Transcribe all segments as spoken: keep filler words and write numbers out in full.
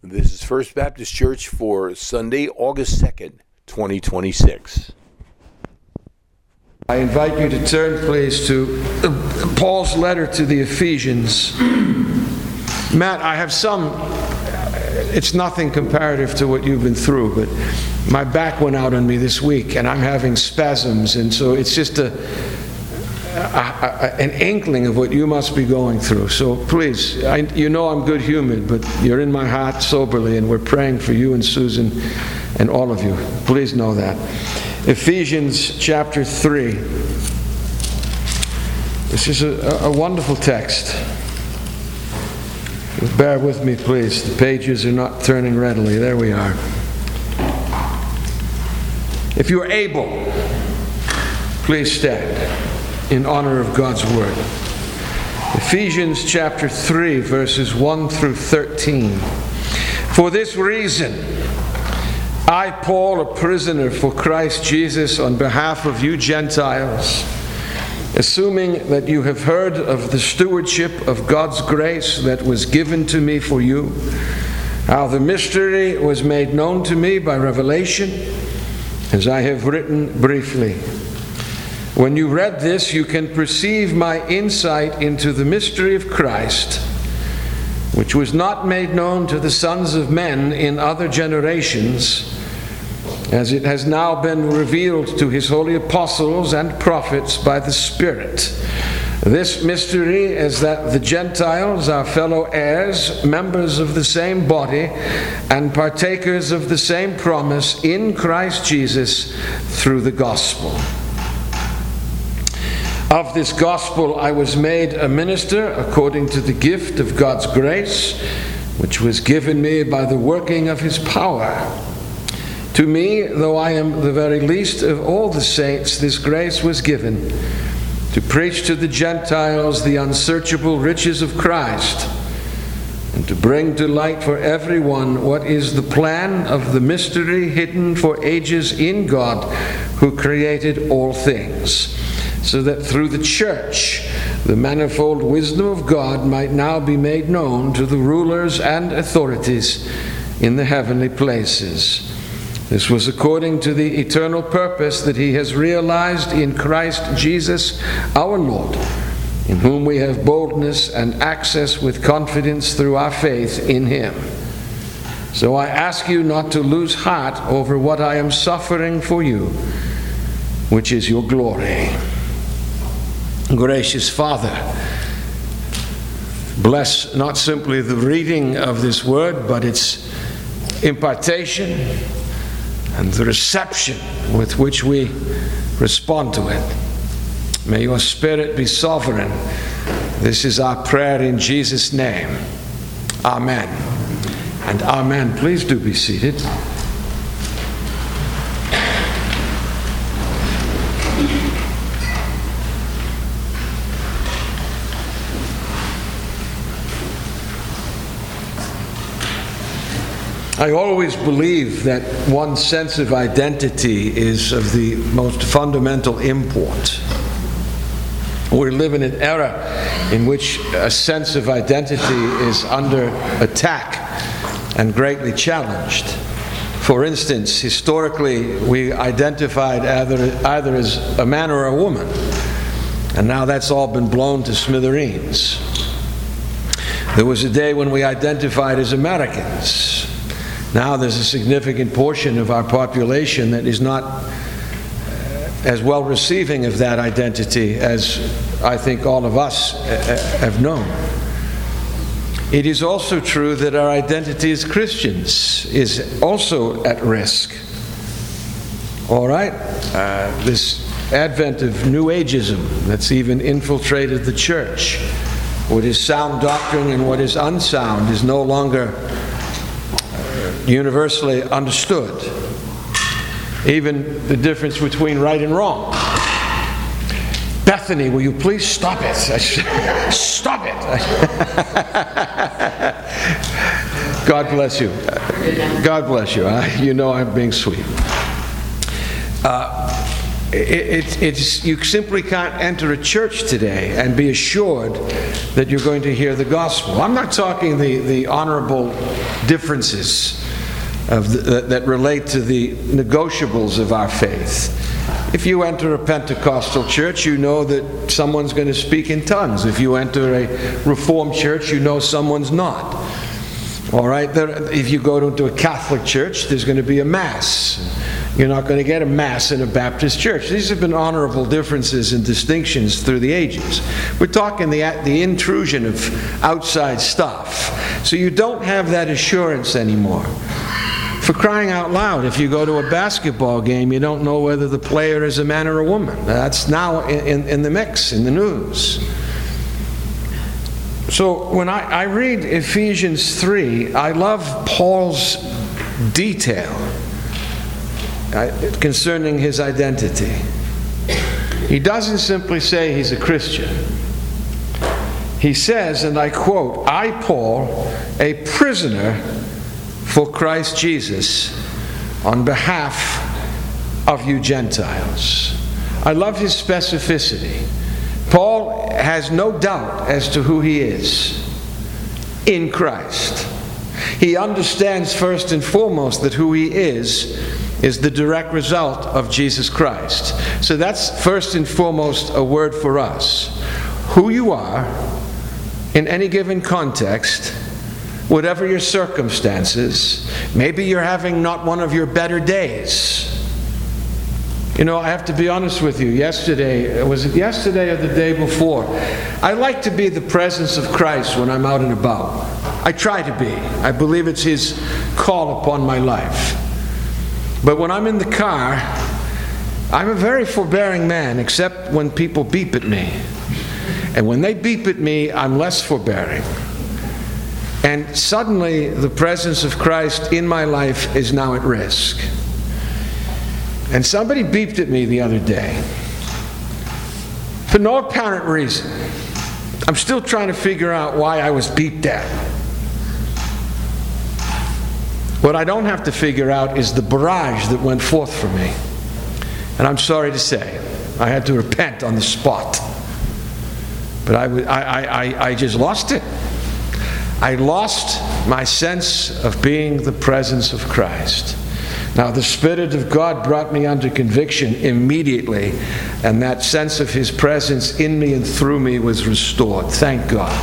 This is First Baptist Church for Sunday, August second, twenty twenty-six. I invite you to turn, please, to Paul's letter to the Ephesians. Matt, I have some, it's nothing comparative to what you've been through, but my back went out on me this week, and I'm having spasms, and so it's just a, a, a an inkling of what you must be going through. So please, I, you know I'm good-humored, but you're in my heart soberly, and we're praying for you and Susan and all of you. Please know that. Ephesians chapter three. This is a, a wonderful text. Bear with me, please. The pages are not turning readily. There we are. If you are able, please stand in honor of God's word. Ephesians chapter three, verses one through thirteen. For this reason, I, Paul, a prisoner for Christ Jesus, on behalf of you Gentiles, assuming that you have heard of the stewardship of God's grace that was given to me for you, how the mystery was made known to me by revelation, as I have written briefly. When you read this, you can perceive my insight into the mystery of Christ, which was not made known to the sons of men in other generations, as it has now been revealed to his holy apostles and prophets by the Spirit. This mystery is that the Gentiles are fellow heirs, members of the same body, and partakers of the same promise in Christ Jesus through the gospel. Of this gospel I was made a minister according to the gift of God's grace, which was given me by the working of his power. To me, though I am the very least of all the saints, this grace was given, to preach to the Gentiles the unsearchable riches of Christ, and to bring to light for everyone what is the plan of the mystery hidden for ages in God, who created all things, so that through the church the manifold wisdom of God might now be made known to the rulers and authorities in the heavenly places. This was according to the eternal purpose that he has realized in Christ Jesus our Lord, in whom we have boldness and access with confidence through our faith in him. So I ask you not to lose heart over what I am suffering for you, which is your glory. Gracious Father, bless not simply the reading of this word, but its impartation and the reception with which we respond to it. May your Spirit be sovereign. This is our prayer in Jesus' name. Amen. And amen. Please do be seated. I always believe that one's sense of identity is of the most fundamental import. We live in an era in which a sense of identity is under attack and greatly challenged. For instance, historically, we identified either, either as a man or a woman, and now that's all been blown to smithereens. There was a day when we identified as Americans. Now there's a significant portion of our population that is not as well receiving of that identity as I think all of us have known. It is also true that our identity as Christians is also at risk. All right? Uh, this advent of New Ageism that's even infiltrated the church. What is sound doctrine and what is unsound is no longer universally understood. Even the difference between right and wrong. Bethany, will you please stop it? Stop it! God bless you. God bless you. You know I'm being sweet. Uh, It, it, it's, you simply can't enter a church today and be assured that you're going to hear the gospel. I'm not talking the, the honorable differences of the, that relate to the negotiables of our faith. If you enter a Pentecostal church, you know that someone's going to speak in tongues. If you enter a Reformed church, you know someone's not. All right? There, if you go to, to a Catholic church, there's going to be a Mass. You're not going to get a Mass in a Baptist church. These have been honorable differences and distinctions through the ages. We're talking the, the intrusion of outside stuff. So you don't have that assurance anymore. For crying out loud, if you go to a basketball game, you don't know whether the player is a man or a woman. That's now in, in, in the mix, in the news. So when I, I read Ephesians three, I love Paul's detail concerning his identity. He doesn't simply say he's a Christian. He says, and I quote, "I, Paul, a prisoner for Christ Jesus, on behalf of you Gentiles." I love his specificity. Paul has no doubt as to who he is in Christ. He understands first and foremost that who he is is the direct result of Jesus Christ. So that's first and foremost a word for us. Who you are in any given context, whatever your circumstances, maybe you're having not one of your better days. You know, I have to be honest with you. Yesterday, was it yesterday or the day before? I like to be the presence of Christ when I'm out and about. I try to be. I believe it's His call upon my life. But when I'm in the car, I'm a very forbearing man, except when people beep at me. And when they beep at me, I'm less forbearing. And suddenly, the presence of Christ in my life is now at risk. And somebody beeped at me the other day for no apparent reason. I'm still trying to figure out why I was beeped at. What I don't have to figure out is the barrage that went forth from me. And I'm sorry to say, I had to repent on the spot. But I, I, I, I just lost it. I lost my sense of being the presence of Christ. Now, the Spirit of God brought me under conviction immediately, and that sense of His presence in me and through me was restored. Thank God.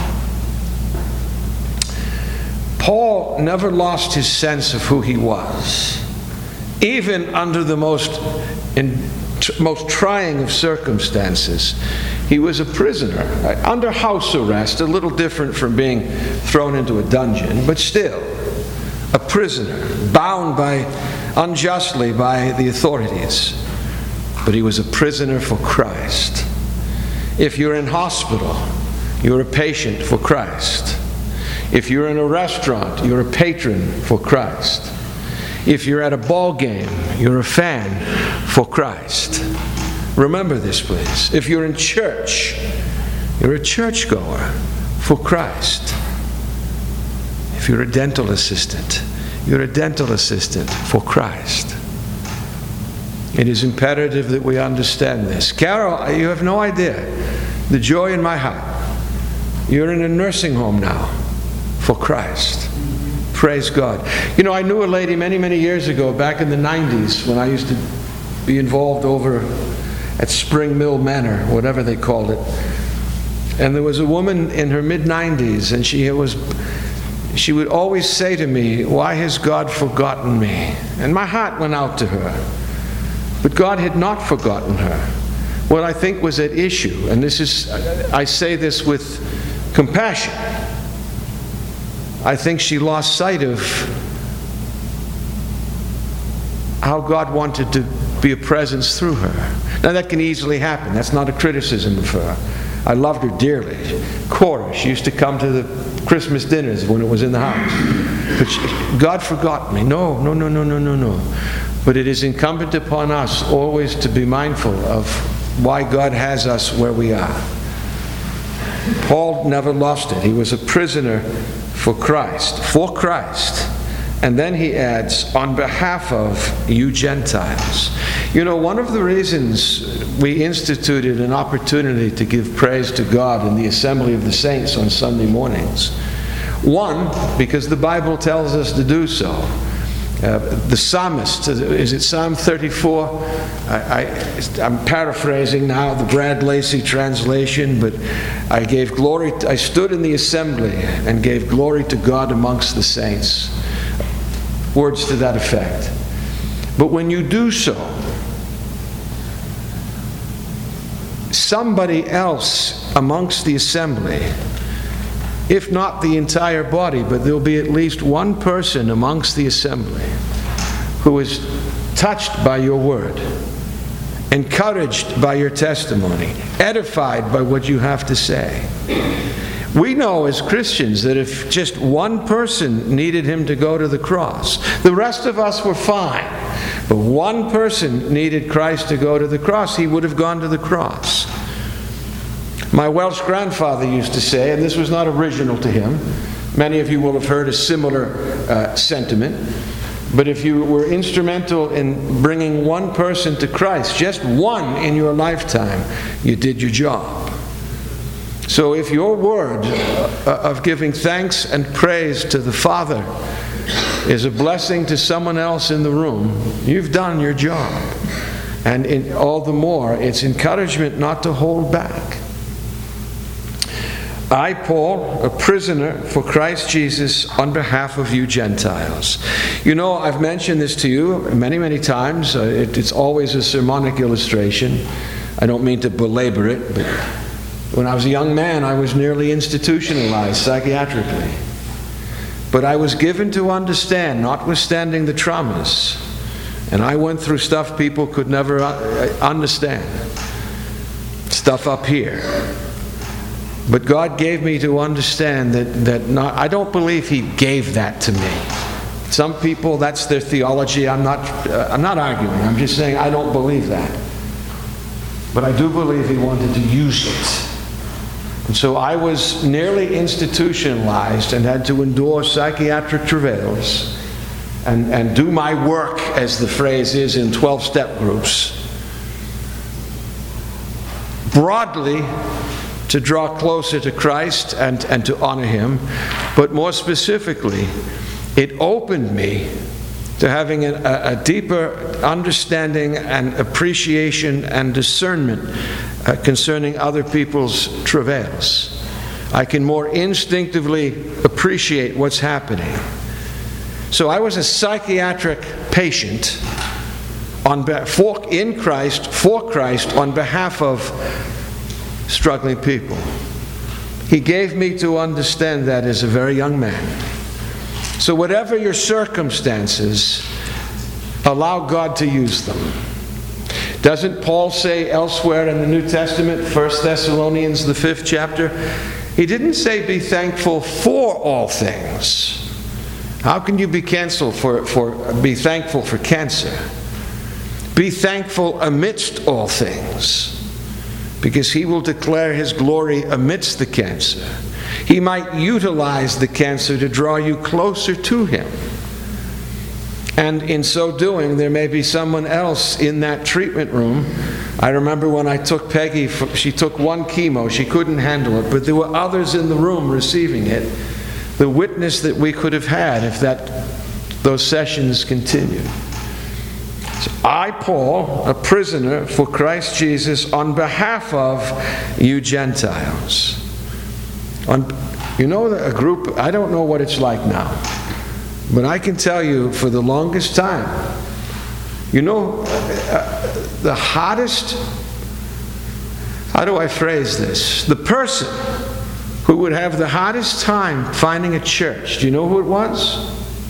Paul never lost his sense of who he was, even under the most, in, most trying of circumstances. He was a prisoner, under house arrest, a little different from being thrown into a dungeon, but still a prisoner, bound by unjustly by the authorities. But he was a prisoner for Christ. If you're in hospital, you're a patient for Christ. If you're in a restaurant, you're a patron for Christ. If you're at a ball game, you're a fan for Christ. Remember this, please. If you're in church, you're a churchgoer for Christ. If you're a dental assistant, you're a dental assistant for Christ. It is imperative that we understand this. Carol, you have no idea the joy in my heart. You're in a nursing home now for Christ. Praise God. You know, I knew a lady many, many years ago, back in the nineties, when I used to be involved over at Spring Mill Manor, whatever they called it. And there was a woman in her mid-nineties, and she was... She would always say to me, "Why has God forgotten me?" And my heart went out to her. But God had not forgotten her. What I think was at issue, and this is, I say this with compassion, I think she lost sight of how God wanted to be a presence through her. Now that can easily happen. That's not a criticism of her. I loved her dearly. Cora, she used to come to the Christmas dinners when it was in the house. But she, God forgot me. No, no, no, no, no, no, no. But it is incumbent upon us always to be mindful of why God has us where we are. Paul never lost it. He was a prisoner for Christ. For Christ. And then he adds, on behalf of you Gentiles. You know, one of the reasons we instituted an opportunity to give praise to God in the assembly of the saints on Sunday mornings. One, because the Bible tells us to do so. Uh, the psalmist, is it Psalm thirty-four? I, I, I'm paraphrasing now the Brad Lacey translation, but I gave glory, I stood in the assembly and gave glory to God amongst the saints. Words to that effect. But when you do so, somebody else amongst the assembly, if not the entire body, but there'll be at least one person amongst the assembly who is touched by your word, encouraged by your testimony, edified by what you have to say. We know as Christians that if just one person needed him to go to the cross, the rest of us were fine. But one person needed Christ to go to the cross, he would have gone to the cross. My Welsh grandfather used to say, and this was not original to him, many of you will have heard a similar uh, sentiment, but if you were instrumental in bringing one person to Christ, just one in your lifetime, you did your job. So if your word of giving thanks and praise to the Father is a blessing to someone else in the room, you've done your job. And in, all the more, it's encouragement not to hold back. I, Paul, a prisoner for Christ Jesus, on behalf of you Gentiles. You know, I've mentioned this to you many, many times. Uh, it, it's always a sermonic illustration. I don't mean to belabor it, but when I was a young man, I was nearly institutionalized psychiatrically. But I was given to understand, notwithstanding the traumas, and I went through stuff people could never understand. Stuff up here. But God gave me to understand that, that not, I don't believe He gave that to me. Some people, that's their theology. I'm not, uh, I'm not arguing. I'm just saying I don't believe that. But I do believe He wanted to use it. And so I was nearly institutionalized and had to endure psychiatric travails and, and do my work, as the phrase is, in twelve-step groups. Broadly, to draw closer to Christ and, and to honor Him, but more specifically, it opened me to having a, a deeper understanding and appreciation and discernment uh, concerning other people's travails. I can more instinctively appreciate what's happening. So I was a psychiatric patient on for, in Christ, for Christ, on behalf of struggling people. He gave me to understand that as a very young man. So whatever your circumstances, allow God to use them. Doesn't Paul say elsewhere in the New Testament, First Thessalonians, the fifth chapter, he didn't say be thankful for all things. How can you be cancelled for, for be thankful for cancer? Be thankful amidst all things, because He will declare His glory amidst the cancer. He might utilize the cancer to draw you closer to Him. And in so doing, there may be someone else in that treatment room. I remember when I took Peggy, for, she took one chemo, she couldn't handle it, but there were others in the room receiving it. The witness that we could have had if that those sessions continued. So I, Paul, a prisoner for Christ Jesus, on behalf of you Gentiles. On, you know, a group, I don't know what it's like now, but I can tell you for the longest time, you know, uh, the hardest, how do I phrase this? The person who would have the hardest time finding a church, do you know who it was?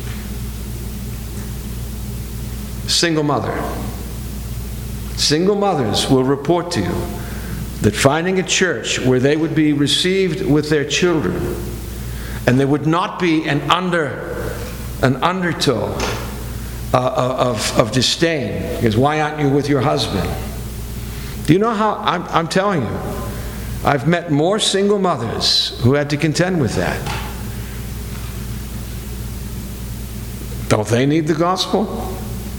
Single mother. Single mothers will report to you that finding a church where they would be received with their children and there would not be an under an undertow uh, of, of disdain, because why aren't you with your husband? Do you know how, I'm, I'm telling you, I've met more single mothers who had to contend with that. Don't they need the gospel?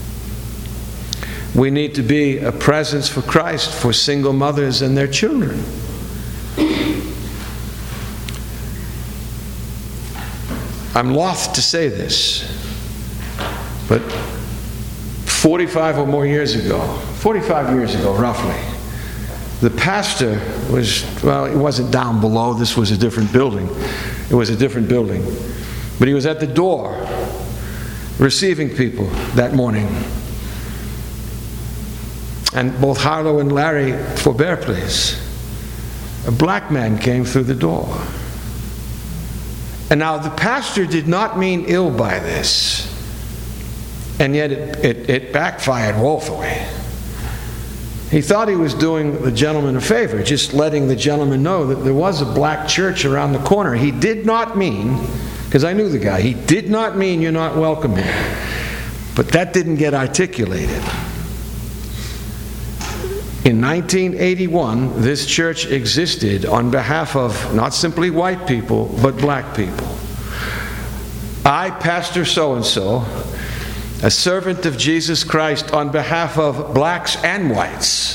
We need to be a presence for Christ for single mothers and their children. I'm loath to say this, but forty-five or more years ago, forty-five years ago roughly, the pastor was, well, he wasn't down below, this was a different building. It was a different building. But he was at the door receiving people that morning. And both Harlow and Larry forbear, please. A black man came through the door. And now the pastor did not mean ill by this. And yet it, it, it backfired woefully. He thought he was doing the gentleman a favor, just letting the gentleman know that there was a black church around the corner. He did not mean, because I knew the guy, he did not mean you're not welcome here. But that didn't get articulated. In nineteen eighty-one, this church existed on behalf of not simply white people, but black people. I, Pastor so-and-so, a servant of Jesus Christ on behalf of blacks and whites.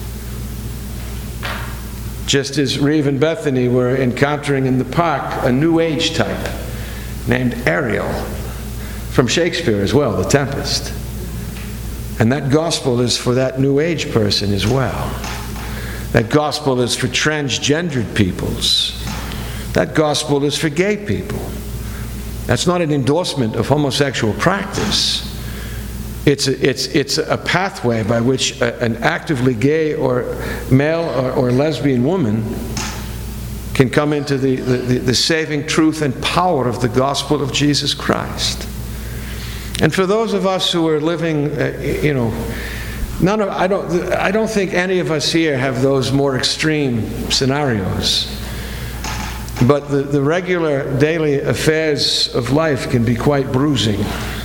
Just as Reeve and Bethany were encountering in the park a New Age type named Ariel, from Shakespeare as well, The Tempest. And that gospel is for that New Age person as well. That gospel is for transgendered peoples. That gospel is for gay people. That's not an endorsement of homosexual practice. It's a, it's, it's a pathway by which a, an actively gay or male or, or lesbian woman can come into the, the, the saving truth and power of the gospel of Jesus Christ. And for those of us who are living, uh, you know, none of, I don't, I don't think any of us here have those more extreme scenarios. But the, the regular daily affairs of life can be quite bruising.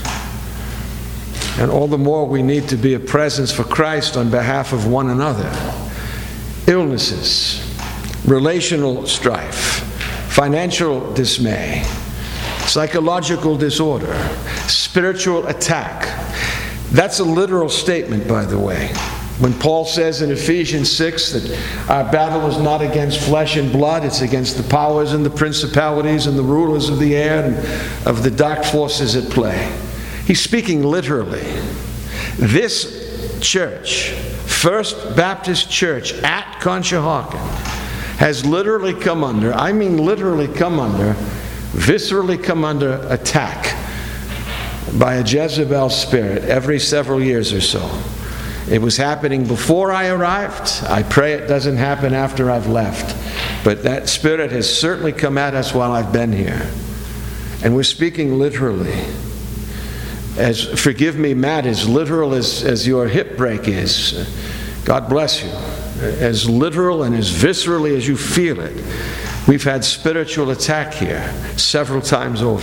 And all the more we need to be a presence for Christ on behalf of one another. Illnesses, relational strife, financial dismay, psychological disorder, spiritual attack. That's a literal statement, by the way. When Paul says in Ephesians six that our battle is not against flesh and blood, it's against the powers and the principalities and the rulers of the air and of the dark forces at play. He's speaking literally. This church, First Baptist Church at Conshohocken, has literally come under, I mean literally come under, viscerally come under attack by a Jezebel spirit every several years or so. It was happening before I arrived. I pray it doesn't happen after I've left. But that spirit has certainly come at us while I've been here. And we're speaking literally. As, forgive me, Matt, as literal as, as your hip break is. God bless you. As literal and as viscerally as you feel it. We've had spiritual attack here several times over.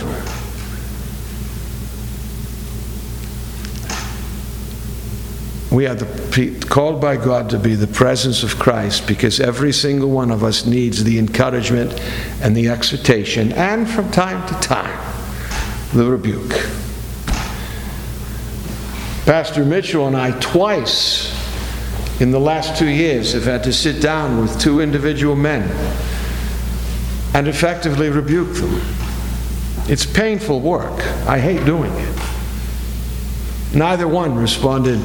We are the, called by God to be the presence of Christ because every single one of us needs the encouragement and the exhortation and from time to time the rebuke. Pastor Mitchell and I twice in the last two years have had to sit down with two individual men and effectively rebuke them. It's painful work. I hate doing it. Neither one responded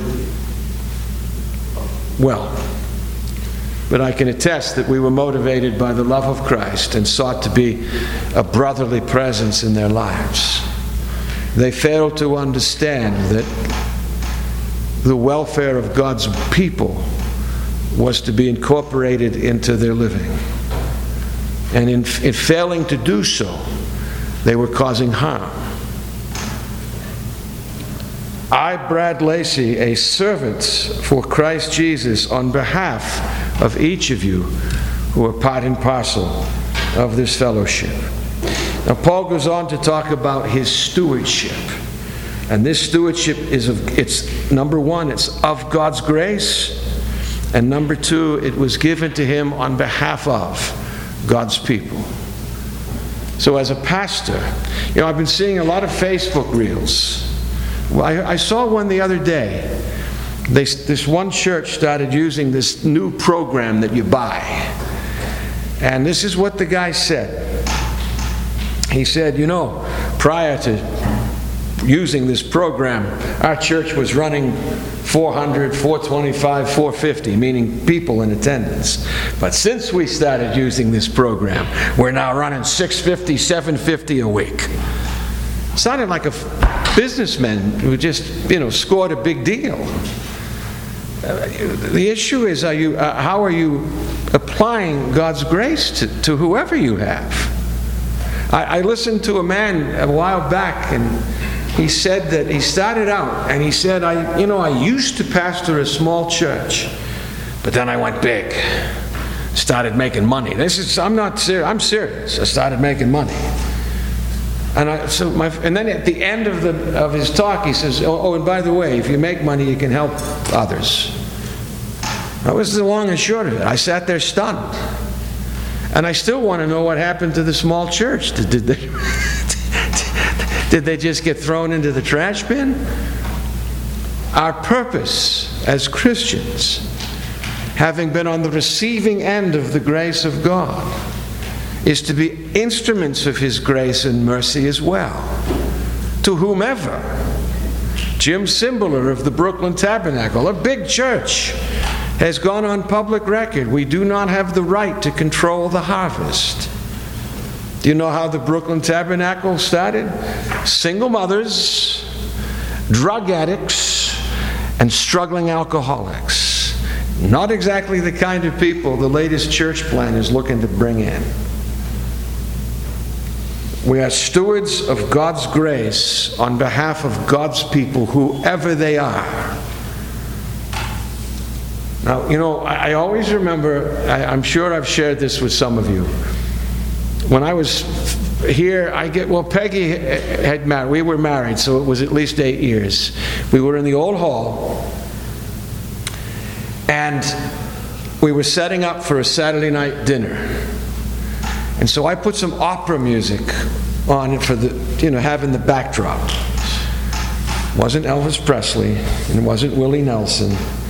well. But I can attest that we were motivated by the love of Christ and sought to be a brotherly presence in their lives. They failed to understand that the welfare of God's people was to be incorporated into their living. And in, in failing to do so, they were causing harm. I, Brad Lacey, a servant for Christ Jesus on behalf of each of you who are part and parcel of this fellowship. Now, Paul goes on to talk about his stewardship. And this stewardship is of, it's number one, it's of God's grace. And number two, it was given to him on behalf of God's people. So as a pastor, you know, I've been seeing a lot of Facebook reels Well, I, I saw one the other day. They, this one church started using this new program that you buy. And this is what the guy said. He said, you know, prior to using this program, our church was running four hundred, four twenty-five, four fifty, meaning people in attendance. But since we started using this program, we're now running six fifty, seven fifty a week. Sounded like a businessman who just, you know, scored a big deal. Uh, the issue is, are you, uh, how are you applying God's grace to, to whoever you have? I, I listened to a man a while back, and he said that he started out, and he said, I, you know, I used to pastor a small church, but then I went big, started making money. This is, I'm not serious, I'm serious. I started making money. And I, so my, and then at the end of the of his talk, he says, oh, oh, and by the way, if you make money, you can help others. That was the long and short of it. I sat there stunned. And I still want to know what happened to the small church. Did, did they, did they just get thrown into the trash bin? Our purpose as Christians, having been on the receiving end of the grace of God, is to be instruments of His grace and mercy as well, to whomever. Jim Cymbala of the Brooklyn Tabernacle, a big church, has gone on public record. We do not have the right to control the harvest. Do you know how the Brooklyn Tabernacle started? Single mothers, drug addicts, and struggling alcoholics. Not exactly the kind of people the latest church plan is looking to bring in. We are stewards of God's grace on behalf of God's people, whoever they are. Now, you know, I, I always remember, I, I'm sure I've shared this with some of you. When I was here, I get, well, Peggy had married, we were married, so it was at least eight years. We were in the old hall, and we were setting up for a Saturday night dinner. And so I put some opera music on it for the, you know, having the backdrop. It wasn't Elvis Presley, and it wasn't Willie Nelson.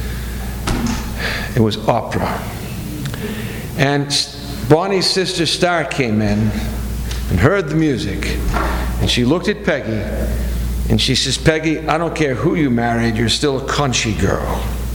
It was opera. And Bonnie's sister Star came in and heard the music. And she looked at Peggy, and she says, Peggy, I don't care who you married, you're still a country girl.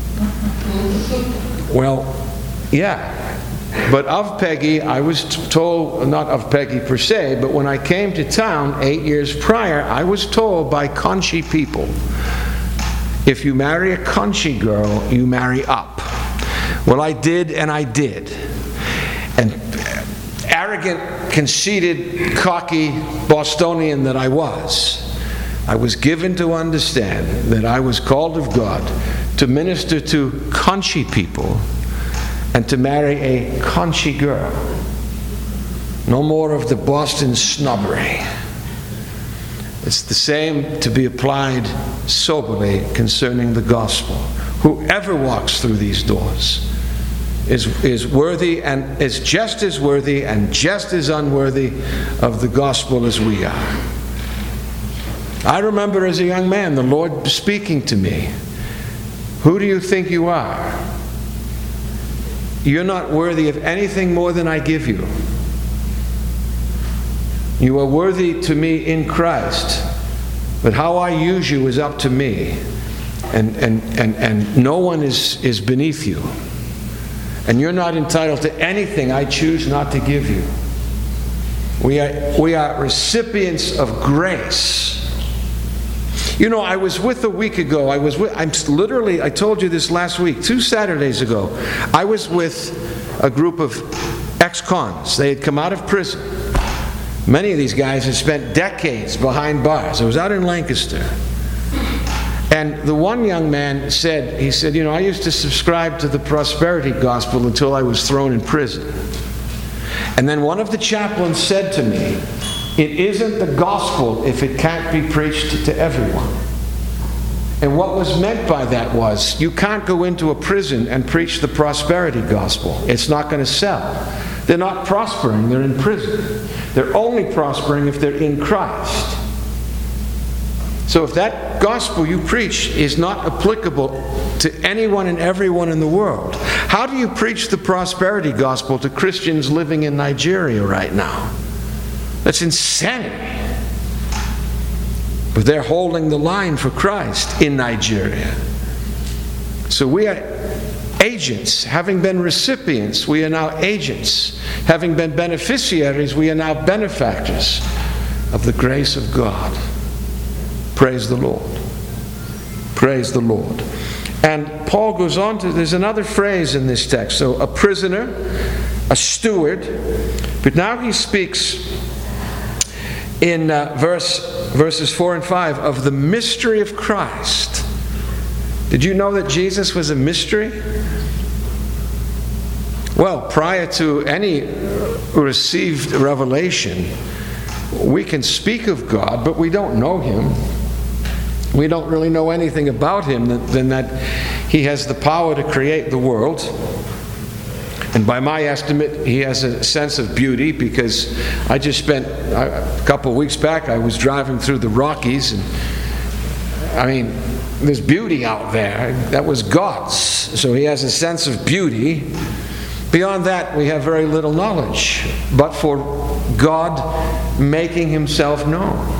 Well, yeah. But of Peggy, I was told, not of Peggy per se, but when I came to town eight years prior, I was told by country people, if you marry a country girl, you marry up. Well, I did, and I did. And arrogant, conceited, cocky Bostonian that I was, I was given to understand that I was called of God to minister to country people and to marry a country girl. No more of the Boston snobbery. It's the same to be applied soberly concerning the gospel. Whoever walks through these doors is, is worthy and is just as worthy and just as unworthy of the gospel as we are. I remember as a young man the Lord speaking to me, who do you think you are? You're not worthy of anything more than I give you. You are worthy to me in Christ, but how I use you is up to me. And, and, and, and no one is, is beneath you. And you're not entitled to anything I choose not to give you. We are, we are recipients of grace. You know, I was with a week ago, I was with, I'm literally, I told you this last week, two Saturdays ago, I was with a group of ex-cons. They had come out of prison. Many of these guys had spent decades behind bars. I was out in Lancaster. And the one young man said, he said, you know, I used to subscribe to the prosperity gospel until I was thrown in prison. And then one of the chaplains said to me, it isn't the gospel if it can't be preached to everyone. And what was meant by that was, you can't go into a prison and preach the prosperity gospel. It's not going to sell. They're not prospering, they're in prison. They're only prospering if they're in Christ. So if that gospel you preach is not applicable to anyone and everyone in the world, how do you preach the prosperity gospel to Christians living in Nigeria right now? That's insanity. But they're holding the line for Christ in Nigeria. So we are agents. Having been recipients, we are now agents. Having been beneficiaries, we are now benefactors of the grace of God. Praise the Lord. Praise the Lord. And Paul goes on to, there's another phrase in this text. So a prisoner, a steward. But now he speaks in uh, verse, verses four and five of the mystery of Christ. Did you know that Jesus was a mystery? Well, prior to any received revelation, we can speak of God, but we don't know Him. We don't really know anything about Him than that He has the power to create the world. And by my estimate, He has a sense of beauty, because I just spent, a couple of weeks back, I was driving through the Rockies, and I mean, there's beauty out there. That was God's. So He has a sense of beauty. Beyond that, we have very little knowledge, but for God making Himself known.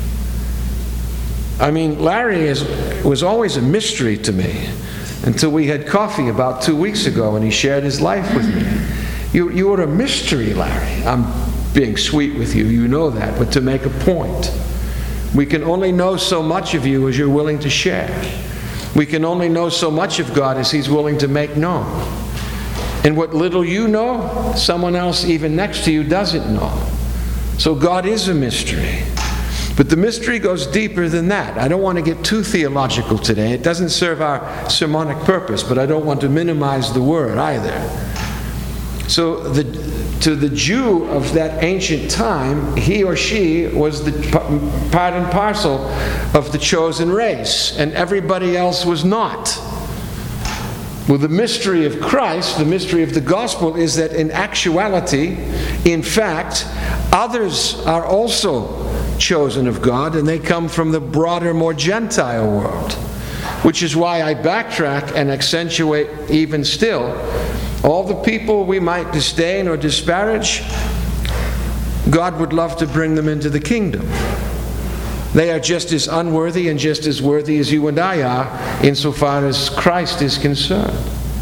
I mean, Larry is, was always a mystery to me until we had coffee about two weeks ago and he shared his life with me. You, you were a mystery, Larry. I'm being sweet with you, you know that, but to make a point. We can only know so much of you as you're willing to share. We can only know so much of God as He's willing to make known. And what little you know, someone else even next to you doesn't know. So God is a mystery. But the mystery goes deeper than that. I don't want to get too theological today. It doesn't serve our sermonic purpose, but I don't want to minimize the word either. So the, to the Jew of that ancient time, he or she was the part and parcel of the chosen race, and everybody else was not. Well, the mystery of Christ, the mystery of the gospel, is that in actuality, in fact, others are also chosen of God, and they come from the broader, more Gentile world. Which is why I backtrack and accentuate even still. All the people we might disdain or disparage, God would love to bring them into the kingdom. They are just as unworthy and just as worthy as you and I are, insofar as Christ is concerned.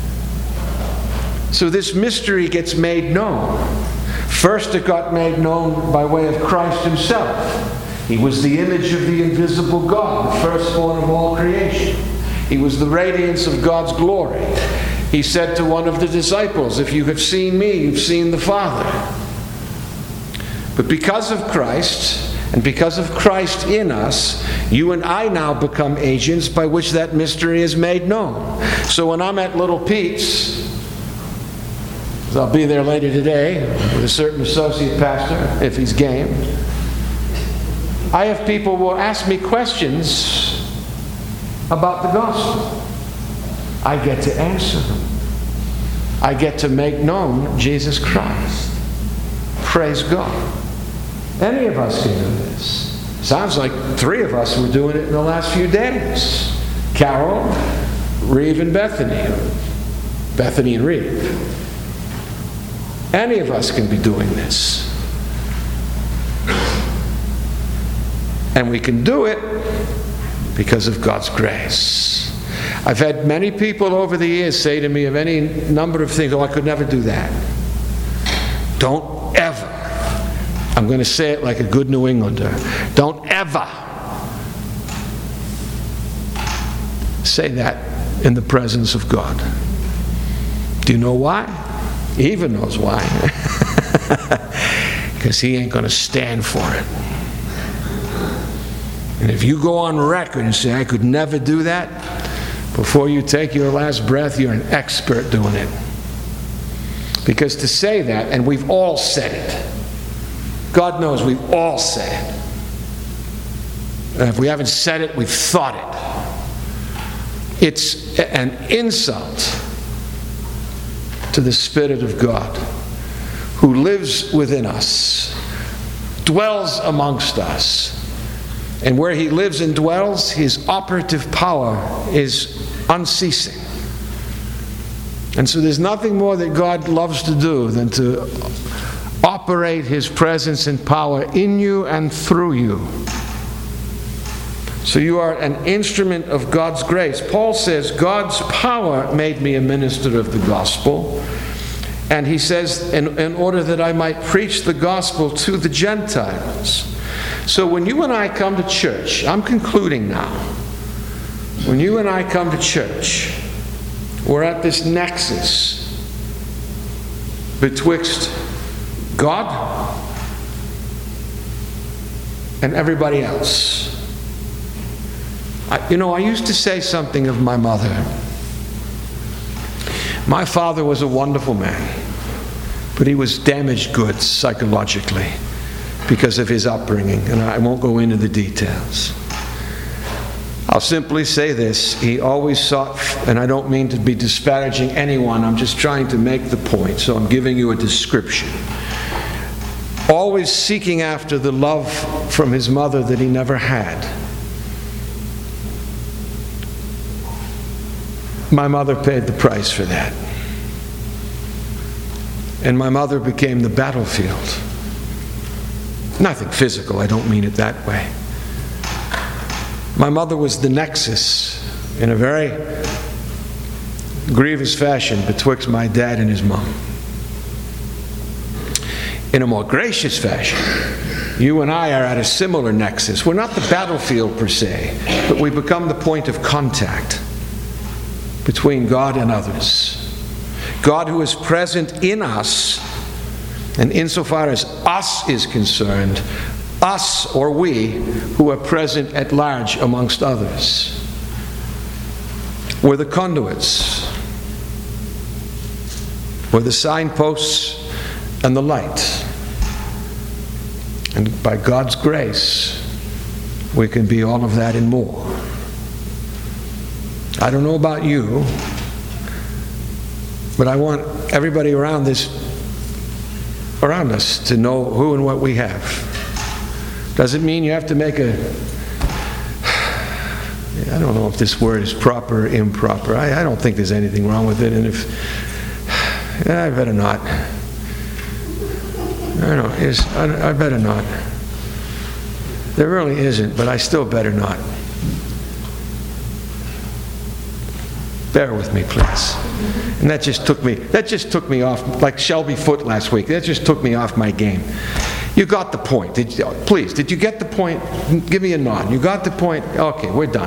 So this mystery gets made known. First it got made known by way of Christ Himself. He was the image of the invisible God, the firstborn of all creation. He was the radiance of God's glory. He said to one of the disciples, "If you have seen me, you've seen the Father." But because of Christ, and because of Christ in us, you and I now become agents by which that mystery is made known. So when I'm at Little Pete's, I'll be there later today with a certain associate pastor, if he's game, I have people who will ask me questions about the gospel. I get to answer them. I get to make known Jesus Christ. Praise God. Any of us can do this. Sounds like three of us were doing it in the last few days. Carol, Reeve, and Bethany. Bethany and Reeve. Any of us can be doing this. And we can do it because of God's grace. I've had many people over the years say to me of any number of things, "Oh, I could never do that." Don't ever, I'm going to say it like a good New Englander, don't ever say that in the presence of God. Do you know why? He even knows why. Because He ain't going to stand for it. And if you go on record and say, "I could never do that," before you take your last breath, you're an expert doing it. Because to say that, and we've all said it, God knows we've all said it. And if we haven't said it, we've thought it. It's an insult to the Spirit of God, who lives within us, dwells amongst us, And where he lives and dwells, his operative power is unceasing. And so there's nothing more that God loves to do than to operate his presence and power in you and through you. So you are an instrument of God's grace. Paul says, God's power made me a minister of the gospel. And he says, in, in order that I might preach the gospel to the Gentiles. So when you and I come to church, I'm concluding now. When you and I come to church, we're at this nexus betwixt God and everybody else. I, you know, I used to say something of my mother. My father was a wonderful man, but he was damaged goods psychologically because of his upbringing, and I won't go into the details. I'll simply say this: he always sought, and I don't mean to be disparaging anyone, I'm just trying to make the point, so I'm giving you a description. Always seeking after the love from his mother that he never had. My mother paid the price for that. And my mother became the battlefield. Nothing physical, I don't mean it that way. My mother was the nexus, in a very grievous fashion, betwixt my dad and his mom. In a more gracious fashion, you and I are at a similar nexus. We're not the battlefield per se, but we become the point of contact between God and others. God who is present in us, and insofar as us is concerned, us or we who are present at large amongst others. We're the conduits. We're the signposts and the light. And by God's grace, we can be all of that and more. I don't know about you, but I want everybody around this, around us, to know who and what we have. Doesn't mean you have to make a, I don't know if this word is proper or improper. I, I don't think there's anything wrong with it, and if, yeah, I better not. I don't know, is, I, I better not. There really isn't, but I still better not. Bear with me, please. And that just took me, that just took me off, like Shelby Foote last week. That just took me off my game. You got the point. Did you, please, did you get the point? Give me a nod. You got the point? Okay, we're done.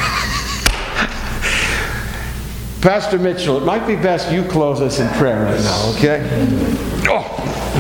Pastor Mitchell, it might be best you close us in prayer right now, okay? Oh.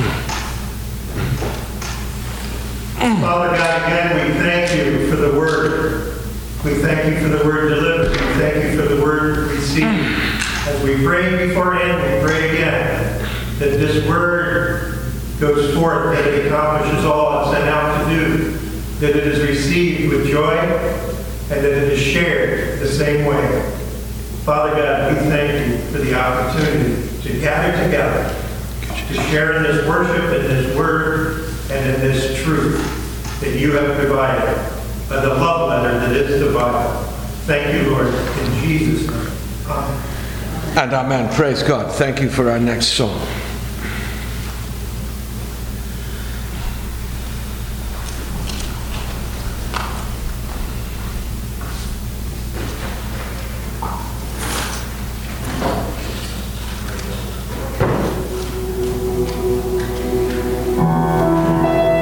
Father God, again, we thank you for the word. We thank you for the word delivered. We thank you for the word received. As we pray beforehand, we pray again that this word goes forth, that it accomplishes all it's sent out to do, that it is received with joy, and that it is shared the same way. Father God, we thank you for the opportunity to gather together, to share in this worship, in this word, and in this truth that you have provided, uh, the love letter that is the Bible. Thank you, Lord, in Jesus' name. Amen. And amen. Praise God. Thank you for our next song.